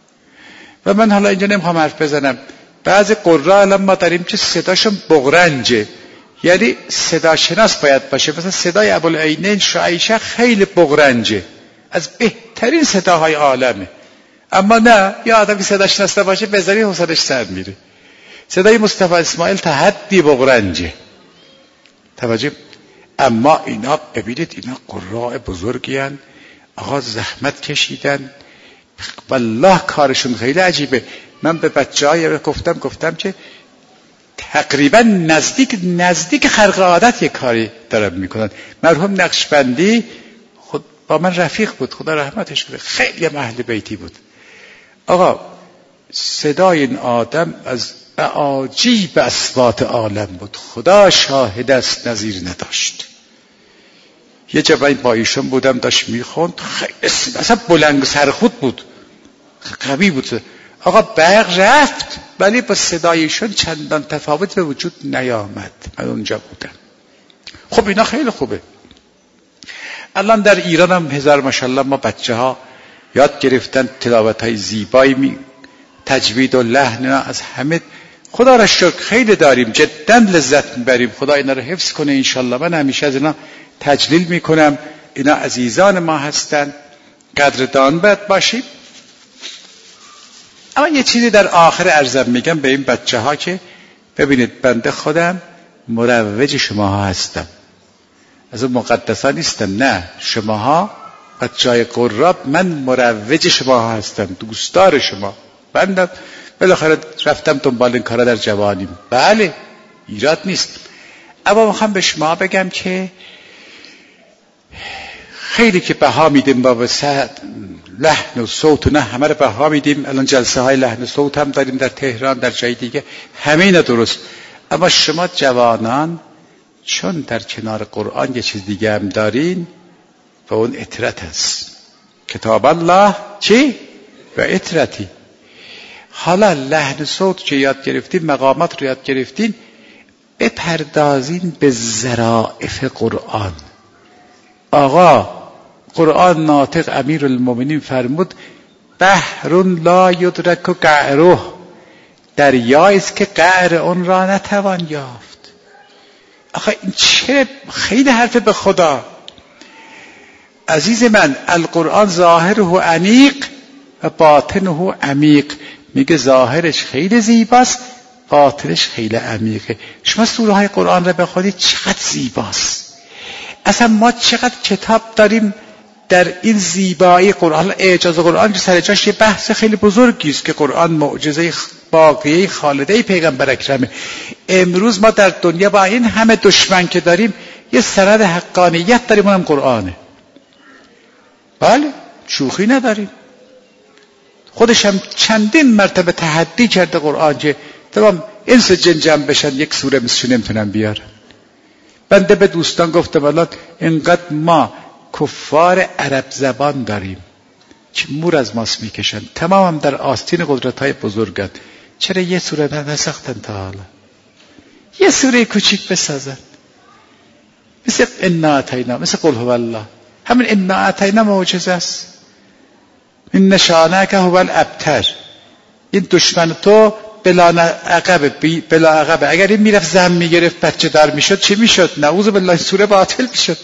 و من حالا اینجا نمیخوام حرف بزنم، بعضی قرآن الان ما داریم که صداشون بغرنجه، یعنی صدا شناس باید باشه. مثلا صدای ابوالعینین شعیشه خیلی بغرنجه، از بهترین صداهای عالمه. اما نه، یا آدم که صدا شناس باشه بذاری حوصلش سر میره. صدای مصطفی اسماعیل تا حدی بغرنجه، توجه. اما اینا ببینید اینا قراء بزرگی هن. آقا زحمت کشیدن، والله کارشون خیلی عجیبه. من به بچه‌ها گفتم که تقریبا نزدیک خرق عادت یک کاری دارن میکنن. مرحوم نقشبندی خود با من رفیق بود، خدا رحمتش کنه، خیلی اهل بیتی بود. آقا صدای این آدم از عجیب اصوات عالم بود، خدا شاهد است نظیر نداشت. یه جبهه با ایشون بودم داشت میخوند، خیلی اصلا بلند سرخود بود، قوی بود. آقا برق رفت ولی با صدایشون چندان تفاوت به وجود نیامد. من اونجا بودم. خب اینا خیلی خوبه. الان در ایران هم هزار ماشاءالله ما بچه ها یاد گرفتن تلاوت های زیبایی، تجوید و لحن از همه. خدا را شکر خیلی داریم، جدا لذت میبریم. خدا اینا رو حفظ کنه انشالله. من همیشه از اینا تجلیل میکنم، اینا عزیزان ما هستن، قدردان باید باشیم. اما یه چیزی در آخر عرضم میگم به این بچه ها که ببینید بنده خودم مروج شماها هستم، از اون مقدسا نیستم، نه، شماها بچه های قراب، من مروج شماها هستم، دوستدار شما. بنده بالاخره رفتم دنبال این کارا در جوانیم، بله ایراد نیست. اما میخوام به شما بگم که خیلی که بها میدیم با وسط لحن و صوت و نه همه رو بها میدیم. الان جلسه های لحن و صوت هم داریم در تهران، در جای دیگه، همه اینا درست. اما شما جوانان چون در کنار قرآن یه چیز دیگه هم دارین و اون اطرت هست. کتاب الله چی؟ و اطرتی. حالا لحن صوت که یاد گرفتین، مقامات رو یاد گرفتین، بپردازین به ظرافت قرآن. آقا قرآن ناطق امیرالمومنین فرمود بحر لا یدرک قعره، دریایی است که قعر اون را نتوان یافت. آخه این چه خیلی حرف به خدا. عزیز من، القرآن ظاهره عمیق و باطنه عمیق. میگه ظاهرش خیلی زیباست، باطنش خیلی عمیقه. شما سوره های قرآن را بخونید چقدر زیباست. اصلا ما چقدر کتاب داریم در این زیبایی قرآن. اعجاز قرآن که سر جاش یه بحث خیلی بزرگی است که قرآن معجزه باقیه خالده پیغمبر اکرمه. امروز ما در دنیا با این همه دشمن که داریم یه سند حقانیت داریم، اونم قرآنه. بله شوخی نداریم. خودش هم چندین مرتبه تحدی کرده قرآن که تمام انس جن جمع بشن یک سوره مثل نمیتونن بیارن. بنده به دوستان گفتم الان اینقدر ما کفار عرب زبان داریم که مور از ماست میکشن، تمام هم در آستین قدرت‌های بزرگن، چرا یه سوره نساختن تا حالا؟ یه سوره کوچیک بسازن مثل انا اتینا، مثل قل هو الله. همین انا اعطینا معجزه است. این شانک هو الابتر، این دشمن تو بلا عقبه. اگر این میرفت زن میگرفت بچه دار میشد چی میشد؟ نعوذ بالله، سوره باطل میشد.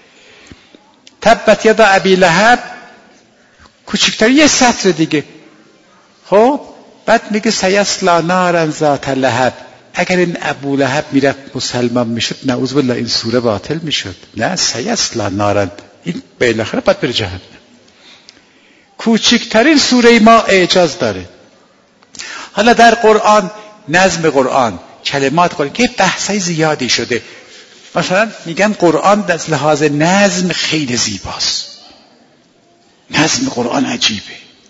تبت یدا ابی لهب، کوچکتر یه سطر دیگه. خب بعد میگه سیصلی نارا ذات لهب، اگر این ابو لهب میرفت مسلمان میشد نعوذ بالله این سوره باطل میشد. نه، سیصلی نارا، این بالاخره باید بره جهنم. کوچکترین سوره ما اعجاز داره. حالا در قرآن، نظم قرآن، کلمات قرآن که بحثای زیادی شده. مثلا میگن قرآن از لحاظ نظم خیلی زیباست، نظم قرآن عجیبه،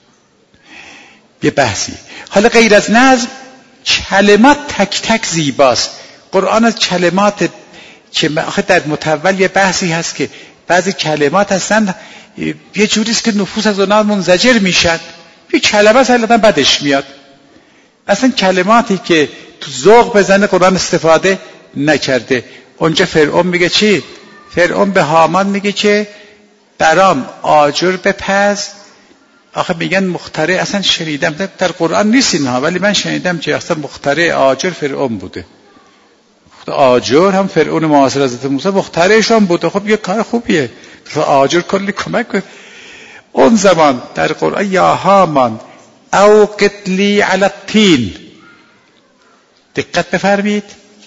یه بحثی. حالا غیر از نظم، کلمات تک تک زیباست. قرآن از کلمات که آخه در متول یه بحثی هست که بعضی کلمات هستن یه جوریست که نفوس از اونها منزجر میشن، یه کلمه اصلا بدش میاد. اصلا کلماتی که تو ذوق بزنه قرآن استفاده نکرده. اونجا فرعون میگه چی؟ فرعون به هامان میگه که برام آجر بپز. آخه میگن مخترع، اصلا شنیدم در قرآن نیست اینها، ولی من شنیدم که اصلا مخترع آجر فرعون بوده. آجر هم فرعون معاصر حضرت موسی مخترعش هم بوده. خب یه کار خوبیه، آجر کلی کمک کنه. اون زمان در قرآن یا هامان اوقد لی علی الطین، دقت بفرمید،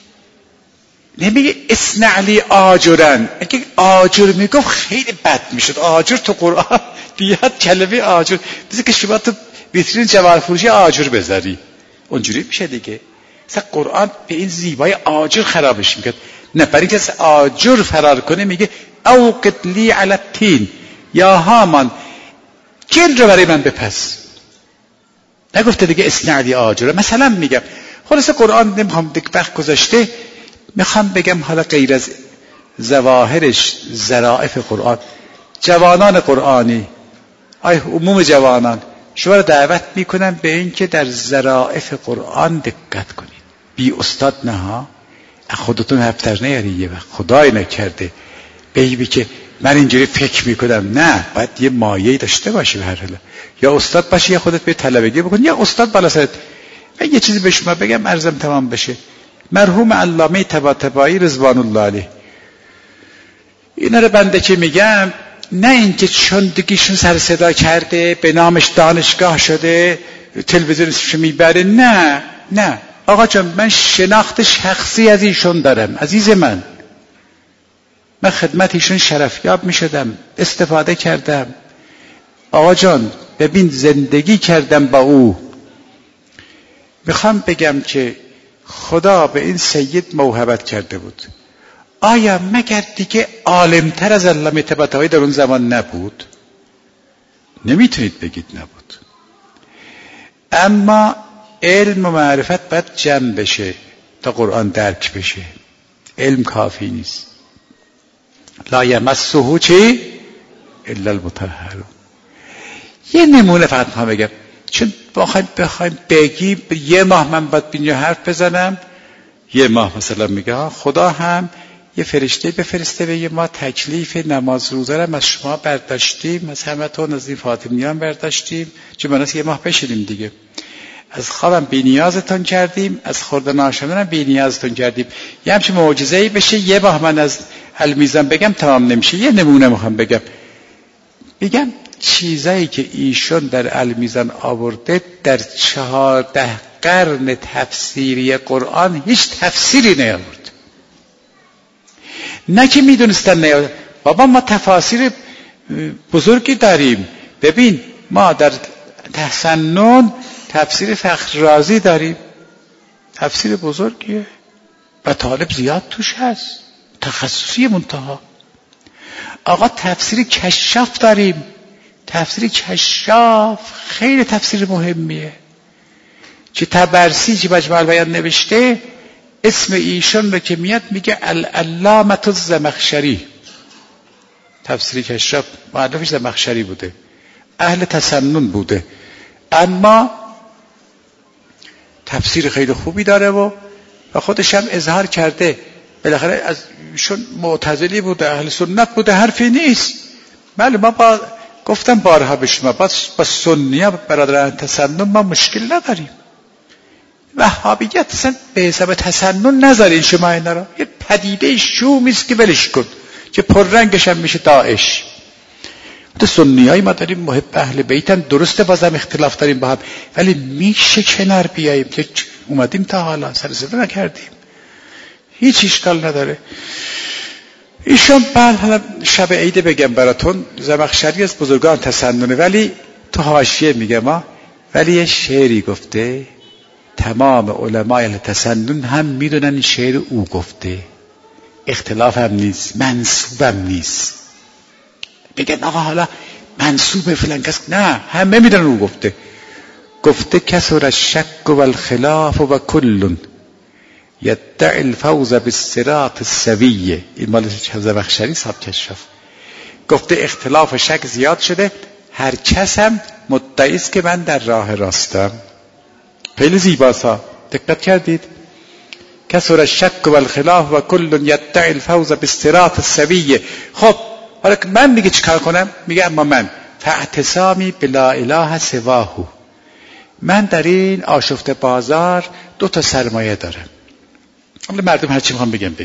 نمیگه اصنع لی آجرن. اگه آجر میگفت خیلی بد میشد. آجر تو قرآن بیاد کلمه آجر، مثل که شما تو ویترین جواهر فروشی آجر بذاری، اونجوری میشه دیگه. مثلا قرآن به این زیبایی آجر خرابش میکرد. نه، برای اینکه از آجر فرار کنه میگه اوقد لی علی الطین یا هامان، گل رو برای من بپز. نگفته دیگه اصنع لی آجر. مثلا میگم خلاصه قرآن نمیخوام دیگه وقت گذاشته، میخوام بگم حالا غیر از ظواهرش، ظرافت قرآن، جوانان قرآنی، عموم جوانان، شما رو دعوت میکنم به این که در ظرافت قرآن دقت کنید. بی استاد نه ها، خودتون هفتر نیاری یه وقت خدای نکرده بیبی که من اینجوری فکر میکنم. نه، باید یه مایه‌ای داشته باشی به هر حال، یا استاد باشی یا خودت به طلبگی بکن یا استاد بالا سرت. من یه چیزی به شما بگم عرضم تمام بشه. مرحوم علامه طباطبایی رضوان الله علیه، اینا رو بنده که میگم، نه اینکه چون دیگهشون سر صدا کرده به نامش دانشگاه شده تلویزیونش میبره، نه آقا جان، من شناخت شخصی از ایشون دارم. عزیز من خدمت ایشون شرفیاب میشدم، استفاده کردم. آقا جان ببین زندگی کردم با او. میخوام بگم که خدا به این سید موهبت کرده بود. آیا مگر دیگه عالمتر از علامه طباطبایی در اون زمان نبود؟ نمیتونید بگید نبود. اما علم و معرفت باید جمع بشه تا قرآن درک بشه. علم کافی نیست. لا یمسه چی؟ الا المطهرون. یه نمونه فقط میخوام بگم، چون بخوایم بگی یه ماه من باید بینجا حرف بزنم، یه ماه مثلا میگه خدا هم یه فرشته بفرسته به ما تکلیف نماز روزه رو از شما برداشتیم، از همتون، از این فاطمیان برداشتیم، چون مناس یه ماه بشینیم دیگه. از خوابم بی نیازتون کردیم، از خوردن آشامیدنم بی نیازتون کردیم. یه همچین معجزه‌ای بشه یه ماه من از المیزان بگم تمام نمیشه. یه نمونه میخوام بگم چیزایی که ایشون در المیزان آورده در 14 قرن تفسیری قرآن هیچ تفسیری نیاورد. نه که میدونستن نیاورد. بابا ما تفاسیر بزرگی داریم. ببین ما در تسنن تفسیر فخر رازی داریم، تفسیر بزرگیه و طالب زیاد توش هست، تخصصی منتها. آقا تفسیر کشاف داریم، تفسیر کشاف خیلی تفسیر مهمیه. که طبرسی که مجموع البیان نوشته، اسم ایشون رو که میاد میگه العلامة الزمخشری. تفسیر کشاف مؤلفش زمخشری بوده، اهل تسنن بوده، اما تفسیر خیلی خوبی داره و خودش هم اظهار کرده. بالاخره از ایشون معتزلی بوده، اهل سنت بوده، حرفی نیست. بله ما گفتم بارها به شما با سنی‌ها برادران تسنن ما مشکل نداریم. وهابیت اصلا به حساب تسنن نذارین شما اینا رو. یه پدیده شومی است که ولش کن که پررنگش هم میشه داعش. تو سنی‌های ما داریم محب اهل بیتن، درسته بازم اختلاف داریم با هم، ولی میشه کنار بیاییم که اومدیم تا حالا سر صدا نکردیم، هیچ اشکال نداره. ایشون بعد حالا شب عید بگم براتون، زمخشری از بزرگان تسننه، ولی تو حاشیه میگم ولی یه شعری گفته تمام علمای اهل تسنن هم میدونن این شعر او گفته، اختلاف هم نیست، منسوب هم نیست. بگن آقا حالا منسوب فلان کس، نه، همه میدونن او گفته کسر الشک و الخلاف و کل یدعی الفوز بالصراط السویه. این مال زمخشری صاحب کشف. گفته اختلاف و شک زیاد شده، هر کس هم مدعی است که من در راه راستم. خیلی زیباسا، دقت کردید؟ کسر الشک و الخلاف و کل یدعی الفوز بالصراط السویه. خب حالا من میگه چیکار کنم؟ میگه اما من فاعتصامی بلا اله سواه، من در این آشفته بازار 2 سرمایه دارم. حالا مردم هر چی میخوام بگم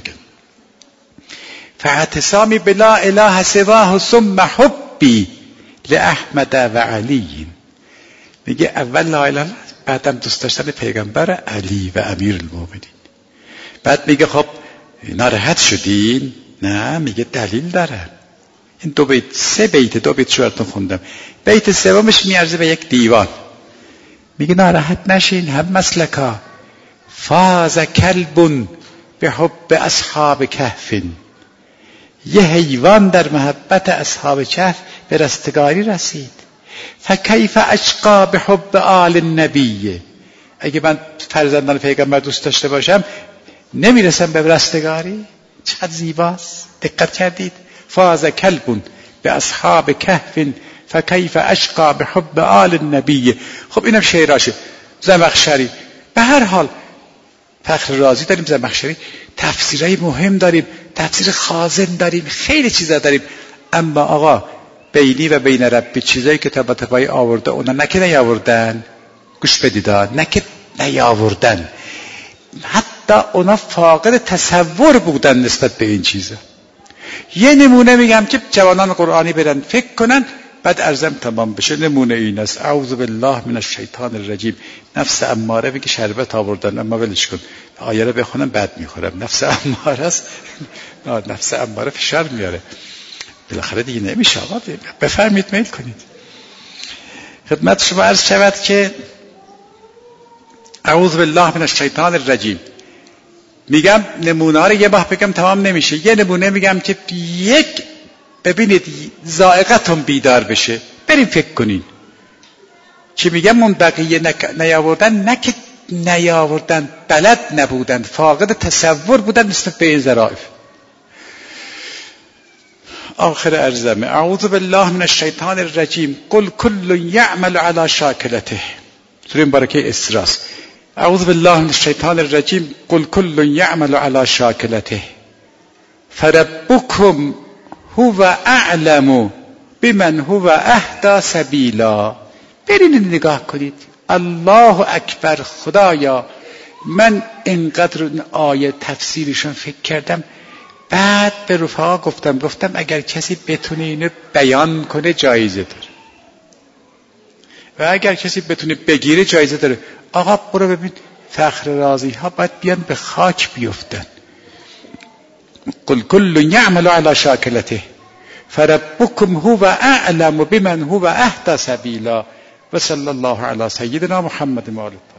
فاعتصامی بلا اله سواه ثم حبی لاحمد و علی. میگه اول لا اله، بعدم دوست داشتن پیغمبر علی و امیر المؤمنین. بعد میگه خب ناراحت شدین؟ نه، میگه دلیل داره. این 2 بیت 3 بیت 2 بیت شورتون خوندم. بیت سومش میارزه به یک دیوان. میگه ناراحت نشین هم مسلکا، فاز کلب به حب اصحاب کهف. یه حیوان در محبت اصحاب کهف به رستگاری رسید. فکیف اشقا به حب آل النبی. اگه من فرزندان پیغمبر دوست داشته باشم نمیرسم به رستگاری؟ چقدر زیباست. دقت کردید؟ فاز کلب به اصحاب کهف فکیف اشقا به حب آل النبی. خب اینم شعراشه. زمخشری به هر حال، فخر رازی داریم، زمخشری، تفسیرهای مهم داریم، تفسیر خازن داریم، خیلی چیزا داریم. اما آقا بینی و بین ربی چیزایی که تبایی آورده اونا نکه نیاوردن، گوش بدید، نکه نیاوردن، حتی اونا فاقد تصور بودن نسبت به این چیزا. یه نمونه میگم که جوانان قرآنی برن فکر کنن، بعد ارزم تمام بشه. نمونه این است: اعوذ بالله من الشیطان الرجیم. نفس اماره میگه شربت آوردن، اما ولش کن، آیه رو بخونم بعد میخورم. نفس اماره است، نفس اماره فشار میاره، بالاخره دیگه نمیشه. بفرمید میل کنید. خدمت شما عرض شود که اعوذ بالله من الشیطان الرجیم. میگم نمونه ها رو یه بار بگم تمام نمیشه. یه نمونه میگم که ببینید ذائقتون بیدار بشه، بریم فکر کنین. چی میگم؟ اون بقیه نیاوردن، نه که نیاوردن، بلد نبودن، فاقد تصور بودن نسبت به این ظرایف. آخر ارزمه: اعوذ بالله من الشیطان الرجیم قل کل یعمل علی شاکلته. سوره مبارکه اسراء. اعوذ بالله من الشیطان الرجیم قل کل یعمل علی شاکلته فربکم هو اعلم بمن هو اهدی سبیلا. برین نگاه کنید. الله اکبر. خدایا من اینقدر این آیه تفسیرشون فکر کردم، بعد به رفقا گفتم اگر کسی بتونه اینو بیان کنه جایزه داره، و اگر کسی بتونه بگیره جایزه داره. آقا برو ببین فخر رازی ها باید بیان به خاک بیفتن. قل کل یعمل علی شاکلته فربکم هو اعلم بمن هو اهدی سبیلا و صلی الله علی سیدنا محمد و آله.